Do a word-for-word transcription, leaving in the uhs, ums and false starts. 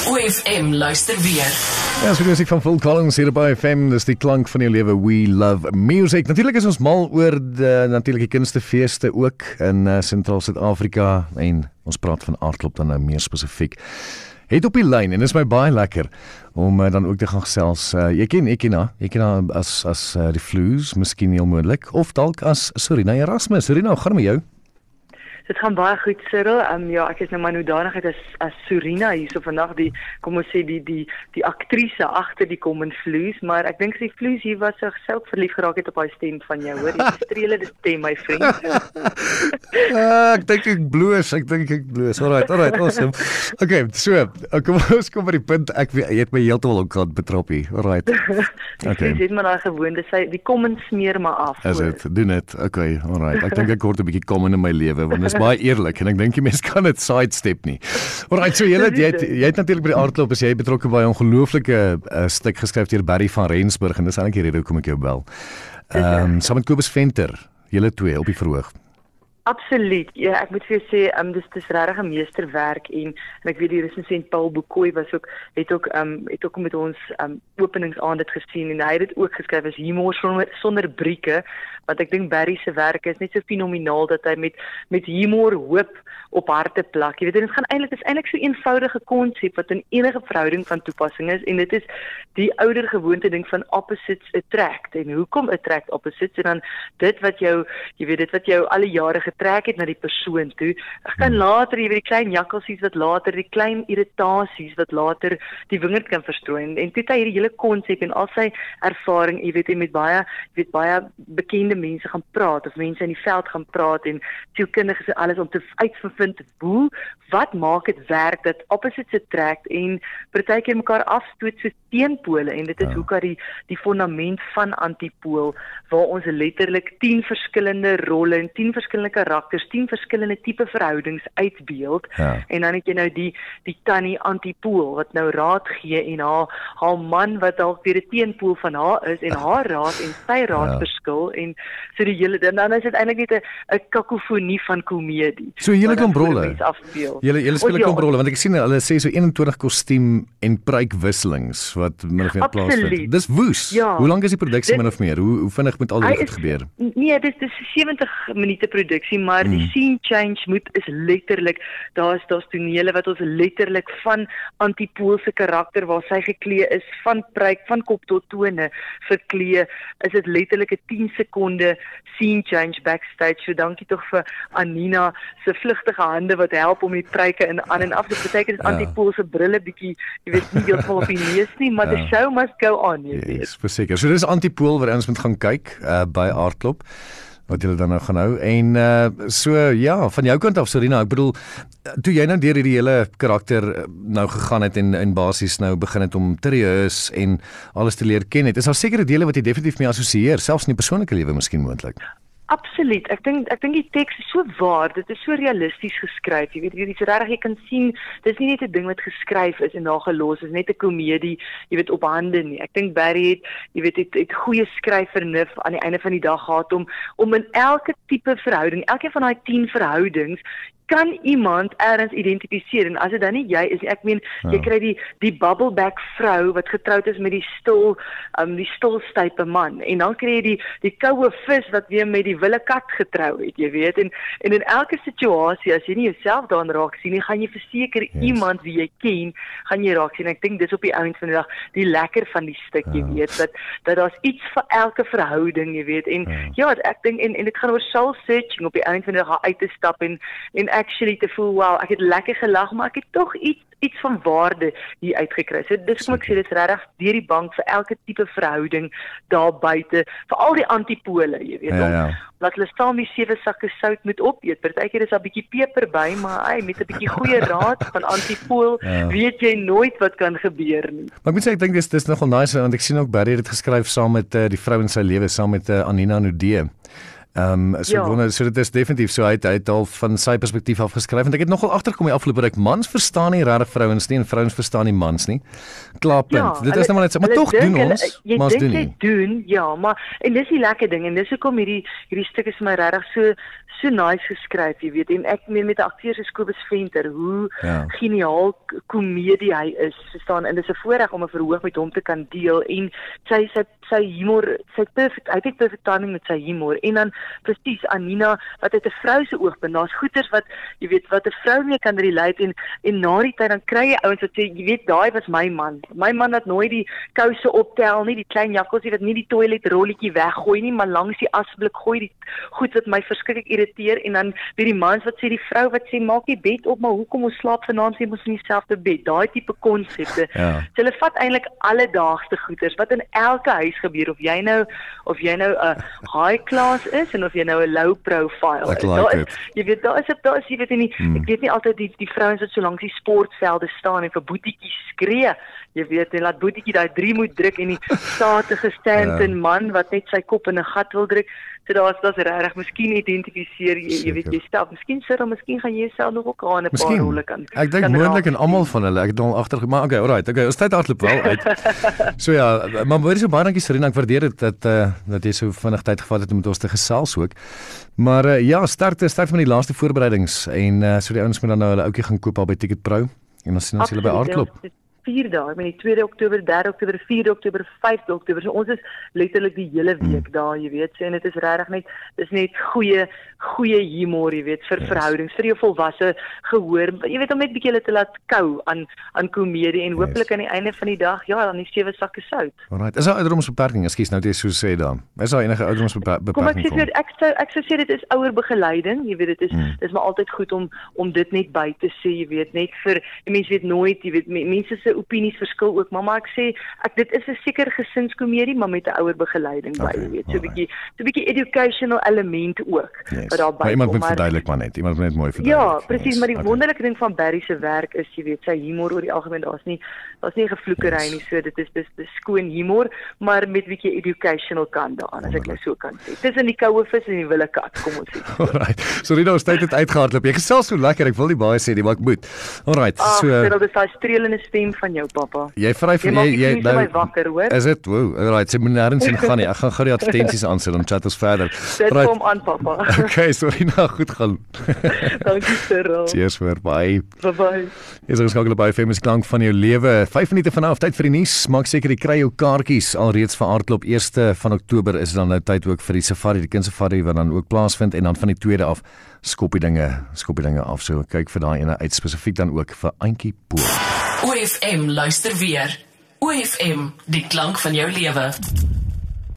O F M luister weer. Ja, so musiek van Phil Collins hier by F M, dis die klank van jou lewe. We love music. Natuurlik is ons mal oor die natuurlike kunstefeeste ook in uh, Sentraal Suid-Afrika en ons praat van aardklop dan nou meer spesifiek. Het op die lyn en is my baie lekker om uh, dan ook te gaan gesels. Uh, jy ken ek ken haar, jy ken haar as as uh, die Flues, miskien heel moontlik of dalk as Sorina Erasmus. Sorina, hoe gaan met jou? Dit gaan baie goed, Cyril. Um, ja, ek is nou maar noodwendigheid as as Sorina hierso vandag die kom ons sê die die die aktrise agter die Common Flues, maar ek dink die Flues hier was so self verlief geraak het op haar stem van jou, hoor. Die strelende stem, my vriend. uh, ek dink ek bloos, ek dink ek bloos. Alright, alright, awesome. Okay, so, kom ons kom by die punt. Ek weet jy het my heeltemal ook gehad betrap hier. Alright. Okay. Dis maar daai gewoonte, sy die Common smeer maar af. Is dit? Doen dit. Okay, alright. Ek dink ek word 'n bietjie Common in my lewe want dis baie eerlik en ek dink die mens kan dit sidestep nie. Alright, so jy het jy het, jy het natuurlik by die aardklop as jy betrokke by 'n ongelooflike uh, stuk geskryf deur Barry van Rensburg en dis eintlik die rede hoekom ek jou bel. Ehm um, saam met Kobus Venter, julle twee op die verhoog. Absoluut. Ja, ek moet vir jou sê, um, dis dis regtig 'n meesterwerk en en ek weet die resensent Paul Bukoy was ook het ook um het ook met ons um openingsaand dit gesien en hy het dit ook geskryf as humor sonder, sonder brieke, want ek dink Barry se werk is net so fenomenaal dat hy met met humor hoop op harte plak. Jy weet, dit gaan eintlik is eintlik so 'n eenvoudige konsep wat in enige verhouding van toepassing is en dit is die ouer gewoonte ding van opposites attract. En hoekom attract opposites? En dan dit wat jou, jy weet, dit wat jou alle jare getrek het na die persoon toe. Ek kan later, jy weet, die klein jakkalsies wat later, die klein irritasies wat later die wingerd kan verstrooi. En, en dit hy hierdie hele konsep en al sy ervaring, jy weet, en met baie, jy weet, baie bekende mense gaan praat of mense in die veld gaan praat en sielkundiges en alles om te uitvind hoe, wat maak dit werk dat opposites attract en partykeer mekaar afstoot so teenpole en dit is ja. hoe kan die die fondament van antipool waar ons letterlik tien verskillende rolle en tien verskillende karakters, tien verskillende tipe verhoudings uitbeeld ja. en dan het jy nou die die tannie antipool wat nou raad gee en haar haar man wat dalk weer 'n teenpool van haar is en haar raad en sy raad ja. verskil en so die hele dan, dan is dit eintlik net 'n 'n kakofonie van komedie. So hele klomp rolle. Julle julle speel 'n klomp rolle want ek sien hulle sê so eenentwintig kostuum en pruikwisselings wat min of meer plaasvind. Dis woes. Ja. Hoe lank is die produksie min of meer? Hoe hoe vinnig moet al dit gebeur? Nee, dis dis sewentig minute produksie, maar hmm. die scene change moet is letterlik daar's daar's tonele wat ons letterlik van antipoolse karakter waar sy geklee is van pruik van kop tot tone verklee is dit letterlik 'n tien sekonde scene change backstage. So dankie tog vir Anina se vlugtige hande wat help om die pruike in aan en af te beteken is ja. antipoolse brille bietjie, jy weet nie heeltemal op die neus nie, maar ja. the show must go on, jy weet. Yes, verseker. So dis antipool waar ons moet gaan kyk uh, by Aardklop wat julle dan nou gaan hou en uh, so ja, van jou kant af Sorina, ek bedoel toe jy nou deur hierdie hele karakter nou gegaan het en en basies nou begin het om te rehearse en alles te leer ken het, is daar sekere dele wat jy definitief mee assosieer, selfs in die persoonlike lewe miskien moontlik. Absoluut. Ek dink ek dink die teks is so waar. Dit is so realisties geskryf. Jy weet, jy is regtig jy kan sien, dis nie net 'n ding wat geskryf is en daar gelos is, net 'n komedie, jy weet, op hande nie. Ek dink Barry het, jy weet, het, het goeie skryfvernuf aan die einde van die dag gehad om om in elke tipe verhouding, elkeen van daai tien verhoudings kan iemand ergens identifiseer en as dit dan nie jy is, ek meen jy kry die die bubbleback vrou wat getroud is met die stil um die stilstype man en dan kry jy die die koue vis wat weer met die wille kat getrou het, jy weet en en in elke situasie as jy nie jouself daarin raak sien nie, gaan jy verseker yes. iemand wie jy ken, gaan jy raak sien. Ek dink dis op die ouens van die dag die lekker van die stuk, jy ja. weet, dat dat daar's iets vir elke verhouding, jy weet en ja, ja ek dink en en dit gaan oor soul searching op die ouens van die dag uit te stap en en actually te voel, wow, ek het lekker gelag, maar ek het tog iets iets van waarde hier uitgekry. So dis kom ek sê, dit is regtig deur die bank vir elke tipe verhouding daar buite, vir al die antipole, jy weet, ja, ja. om laat hulle staan die sewe sakke sout moet opeet. Partykeer is daar 'n bietjie peper by, maar hey, met 'n bietjie goeie raad van antipool, ja. weet jy nooit wat kan gebeur nie. Maar ek moet sê ek dink dis dis nogal nice want ek sien ook Barry het dit geskryf saam met uh, die vrou in sy lewe, saam met uh, Anina Nudee. Ehm um, so ja. wonder so dit is definitief so hy het, hy het al van sy perspektief af geskryf en ek het nogal agtergekom die afgelope ruk mans verstaan nie regtig vrouens nie en vrouens verstaan nie mans nie. Klaarpunt. Ja, dit hulle, is nou maar net so, maar tog doen ons, maar ons doen nie. Jy doen, ja, maar en dis die lekker ding en dis hoekom hierdie hierdie stuk is vir my regtig so so nice geskryf, jy weet, en ek meen met 'n akteur soos Kobus Venter, hoe ja. geniaal komedie hy is, verstaan, en dit is 'n voorreg om 'n verhoog met hom te kan deel, en sy sy sy humor, sy perfect, hy het perfect timing met sy humor, en dan presies Anina, wat uit 'n vrou se oogpunt, daar's goeters wat, jy weet, wat 'n vrou mee kan relate, en, en na die tyd, dan kry jy ouens wat sê, jy weet, daai was my man, my man wat nooit die kouse optel nie, die klein jakkalsie wat nie die toiletrolletjie weggooi nie, maar langs die asblik gooi, die goed wat my verskriklik irriteer, en dan weer die mans wat sê, die vrou wat sê, maak die bed op, maar hoekom ons slaap vanaand sê ons in dieselfde bed, daai tipe konsepte. Ja. So hulle vat eintlik alledaagse goeders wat in elke huis gebeur, of jy nou of jy nou 'n uh, high class is en of jy nou 'n low profile like is. Daar is, jy weet, daar is daar is jy weet nie, hmm. ek weet nie altyd die die vrouens wat so langs die sportvelde staan en vir boetiekies skree. Jy weet, en laat boetiekie daai drie moet druk en die statige Stanton man wat net sy kop in 'n gat wil druk. So daar's daar's regtig, miskien identifiseer jy, jy weet jouself. Miskien sit dan miskien gaan jy self nog ook aan 'n paar rolle kan. Ek dink moontlik en almal van hulle. Ek het al agter, maar okay, alright. Okay, ons tyd hardloop wel uit. So ja, maar baie so baie dankie Serena, ek waardeer dit dat uh, dat jy so vinnig tyd gevat het om met ons te gesels ook. Maar uh, ja, start start van die laaste voorbereidings en uh, so die ouens moet dan nou hulle ouetjie gaan koop al by Ticket Pro en dan sien ons hulle by Hardloop. vier dae, ek meen die tweede Oktober, derde Oktober, vierde Oktober, vyfde Oktober. So ons is letterlik die hele week mm. daar, jy weet. So en dit is regtig net dis net goeie goeie humor, jy weet, vir yes. verhoudings, vir jou volwasse gehoor. Jy weet om net bietjie hulle te laat kou aan aan komedie en hopelik yes. aan die einde van die dag, ja, dan die sewe sakke sout. Alright. Is daar ouderdomsbeperking? Ekskuus, nou jy so sê dan. Is daar enige ouderdomsbeperking? Kom ek sê vir ek sou ek sou sê dit is ouerbegeleiding, jy weet dit is mm. dis maar altyd goed om om dit net by te sê, jy weet, net vir mense weet nooit, jy weet mense se opinies verskil ook, maar, maar ek sê ek dit is 'n seker gesinskomedie, maar met 'n ouer begeleiding okay, by, jy weet, so 'n bietjie so 'n bietjie educational element ook yes. wat daar by. Maar iemand moet verduidelik maar net, iemand moet net mooi verduidelik. Ja, presies, yes. maar die okay. wonderlike ding van Barry se werk is, jy weet, sy humor oor die algemeen, daar's nie daar's nie gevloekery yes. nie, so dit is dis dis skoon humor, maar met 'n bietjie educational kant daaraan, as ek nou so kan sê. Tussen die koue vis en die wilde kat, kom ons sê. Alright. So Rita, ons tyd het uitgehardloop. Jy gesels so lekker, ek wil nie baie sê nie, maar ek moet. Alright. Ach, so dit is daai strelende stem van jou pappa. Jy vry vir jy jy nou wakker, hoor. Is dit? Wow. Alright, sy moet nêrens heen gaan nie. Ek gaan gou die advertensies aansit en chat ons verder. Dit right. kom aan, pappa. Okay, sorry nou, goed gaan. Dankie, Cyril. Cheers vir bye. Bye bye. Hier is ons skakel by Famous Klank van jou lewe. vyf minute vanaf, tyd vir die nuus. Maak seker jy kry jou kaartjies alreeds vir Hardloop. eerste van Oktober is dan nou tyd ook vir die safari, die kindsafari wat dan ook plaasvind en dan van die tweede af skop die dinge, skop die dinge af. So kyk vir daai ene uit spesifiek dan ook vir Auntie Pool. O F M luister weer. O F M, die klank van jou lewe.